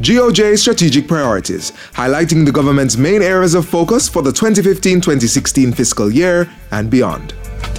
GOJ Strategic Priorities, highlighting the government's main areas of focus for the 2015-2016 fiscal year and beyond.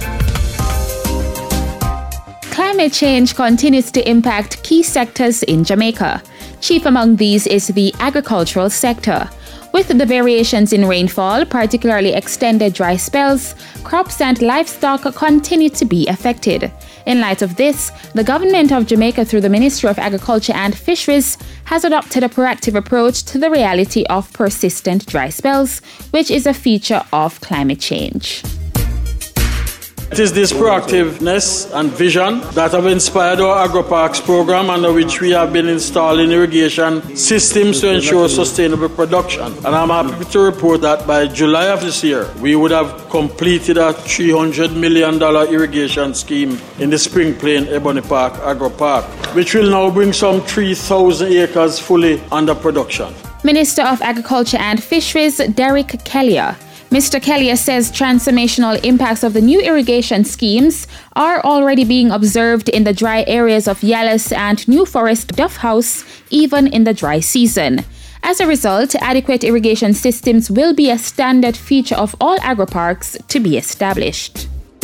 Climate change continues to impact key sectors in Jamaica. Chief among these is the agricultural sector. With the variations in rainfall, particularly extended dry spells, crops and livestock continue to be affected. In light of this, the government of Jamaica, through the Ministry of Agriculture and Fisheries, has adopted a proactive approach to the reality of persistent dry spells, which is a feature of climate change. It is this proactiveness and vision that have inspired our AgroParks program, under which we have been installing irrigation systems to ensure sustainable production. And I'm happy to report that by July of this year, we would have completed a $300 million irrigation scheme in the Spring Plain Ebony Park AgroPark, which will now bring some 3,000 acres fully under production. Minister of Agriculture and Fisheries, Derek Kellier. Mr. Kellier says transformational impacts of the new irrigation schemes are already being observed in the dry areas of Yallis and New Forest Duff House, even in the dry season. As a result, adequate irrigation systems will be a standard feature of all agroparks to be established.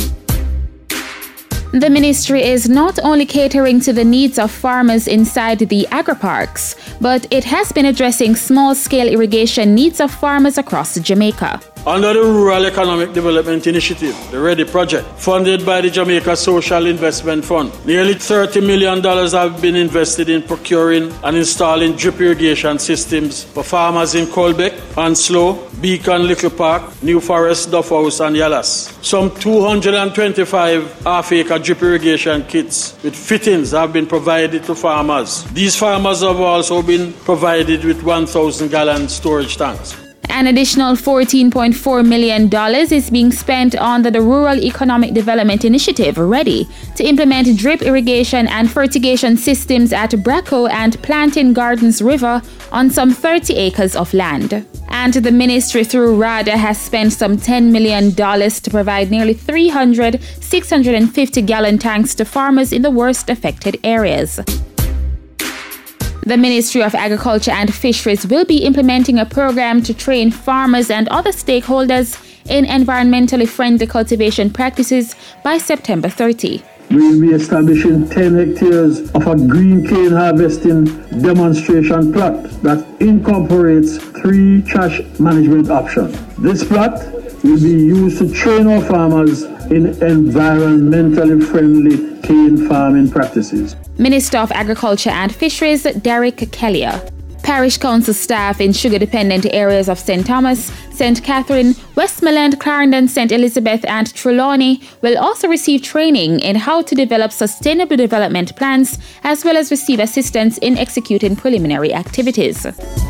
The ministry is not only catering to the needs of farmers inside the agroparks, but it has been addressing small-scale irrigation needs of farmers across Jamaica. Under the Rural Economic Development Initiative, the READY project, funded by the Jamaica Social Investment Fund, nearly $30 million have been invested in procuring and installing drip irrigation systems for farmers in Colbeck, Anslow, Beacon, Little Park, New Forest, Duff House and Yallis. Some 225 half-acre drip irrigation kits with fittings have been provided to farmers. These farmers have also been provided with 1,000-gallon storage tanks. An additional $14.4 million is being spent under the Rural Economic Development Initiative, READY, to implement drip irrigation and fertigation systems at Braco and Planting Gardens River on some 30 acres of land. And the ministry, through RADA, has spent some $10 million to provide nearly 300 650-gallon tanks to farmers in the worst affected areas. The Ministry of Agriculture and Fisheries will be implementing a program to train farmers and other stakeholders in environmentally friendly cultivation practices by September 30. We will be establishing 10 hectares of a green cane harvesting demonstration plot that incorporates 3 trash management options. This plot will be used to train our farmers in environmentally friendly cane farming practices. Minister of Agriculture and Fisheries, Derek Kellier. Parish Council staff in sugar-dependent areas of St. Thomas, St. Catherine, Westmoreland, Clarendon, St. Elizabeth and Trelawney will also receive training in how to develop sustainable development plans, as well as receive assistance in executing preliminary activities.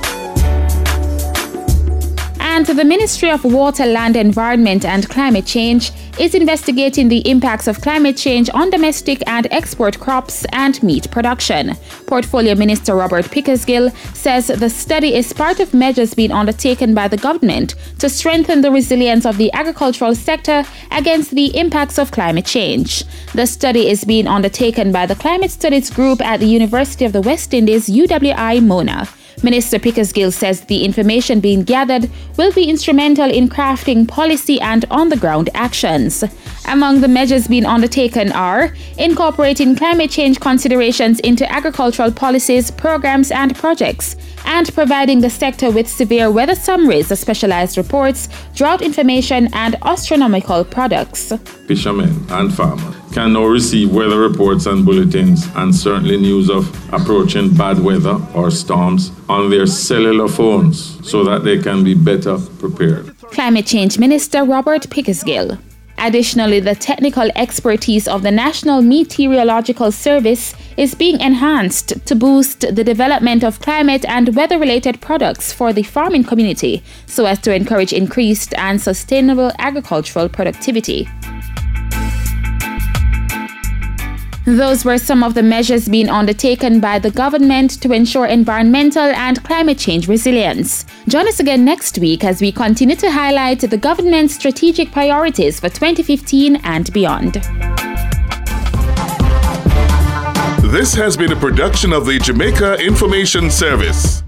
And the Ministry of Water, Land, Environment and Climate Change is investigating the impacts of climate change on domestic and export crops and meat production. Portfolio Minister Robert Pickersgill says the study is part of measures being undertaken by the government to strengthen the resilience of the agricultural sector against the impacts of climate change. The study is being undertaken by the Climate Studies Group at the University of the West Indies, UWI Mona. Minister Pickersgill says the information being gathered will be instrumental in crafting policy and on-the-ground actions. Among the measures being undertaken are incorporating climate change considerations into agricultural policies, programs and projects, and providing the sector with severe weather summaries, specialized reports, drought information and astronomical products. Fishermen and farmers can now receive weather reports and bulletins, and certainly news of approaching bad weather or storms on their cellular phones so that they can be better prepared. Climate Change Minister Robert Pickersgill. Additionally, the technical expertise of the National Meteorological Service is being enhanced to boost the development of climate and weather-related products for the farming community so as to encourage increased and sustainable agricultural productivity. Those were some of the measures being undertaken by the government to ensure environmental and climate change resilience. Join us again next week as we continue to highlight the government's strategic priorities for 2015 and beyond. This has been a production of the Jamaica Information Service.